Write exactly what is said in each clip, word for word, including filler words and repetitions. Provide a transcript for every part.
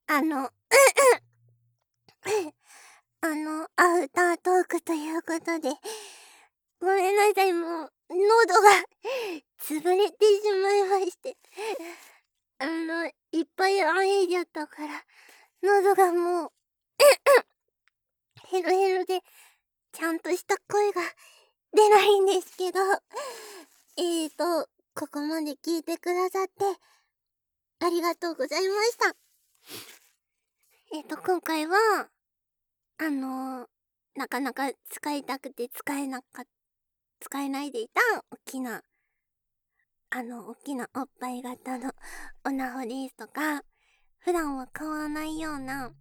あの、あの、アフタートークということで、ごめんなさい、もう、喉が潰れてしまいまして。あの、いっぱい喘いじゃったから、喉がもう、ヘロヘロで、ちゃんとした声が出ないんですけど、えーと、ここまで聞いてくださって、ありがとうございました。えーと、今回は、あのー、なかなか使いたくて使えなか、使えないでいた、おっきな、あの、おっきなおっぱい型のオナホですとか、普段は買わないような、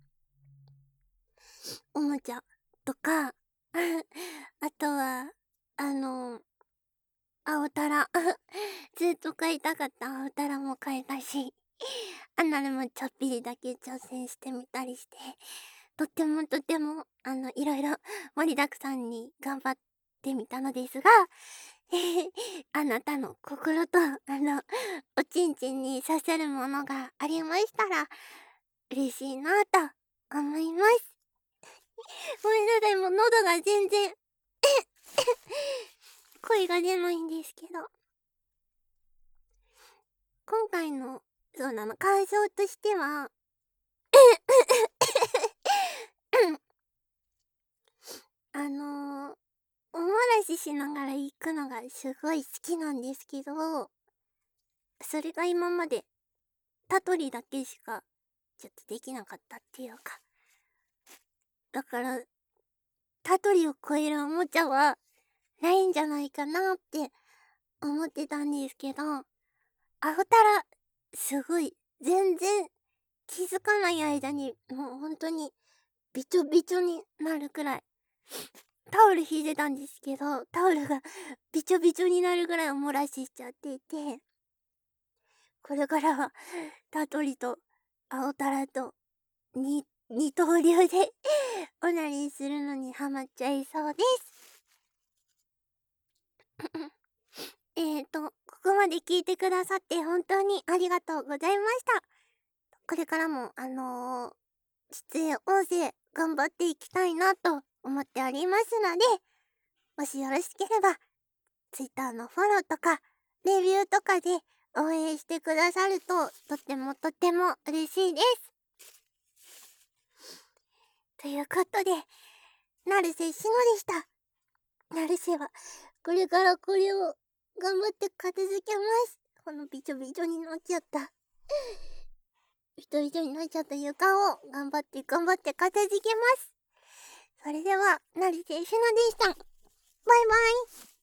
おもちゃとか、あとは、あのー、青タラ。ずっと買いたかった青タラも買えたし、アナルもちょっぴりだけ挑戦してみたりして、とってもとっても、あの、いろいろ盛りだくさんに頑張ってみたのですが、あなたの心と、あの、おちんちんに刺さるものがありましたら、嬉しいなと思います。ごめんなさい、もう喉が全然、声が出ないんですけど。今回の、そうなの、感想としては、あのー、おもらししながら行くのがすごい好きなんですけど、それが今まで、タトリだけしか、ちょっとできなかったっていうか。だから、タトリを超えるおもちゃは、ないんじゃないかなって思ってたんですけど、アフタラ、すごい、全然気づかない間に、もう本当に、びちょびちょになるくらい、タオル引いてたんですけど、タオルがびちょびちょになるぐらいおもらししちゃっていて、これからは、タトリと、青タラと、に、二刀流で、オナニーするのにハマっちゃいそうです。えーと、ここまで聞いてくださって本当にありがとうございました。これからも、あのー、出演音声頑張っていきたいなと思っておりますので、もしよろしければ、Twitter のフォローとか、レビューとかで応援してくださると、とってもとっても嬉しいです。ということで、成瀬しのでした。成瀬は、これからこれを頑張って片付けます。このびちょびちょになっちゃった。びちょびちょになっちゃった床を頑張って頑張って片付けます。それでは、成瀬しのでした。バイバイ。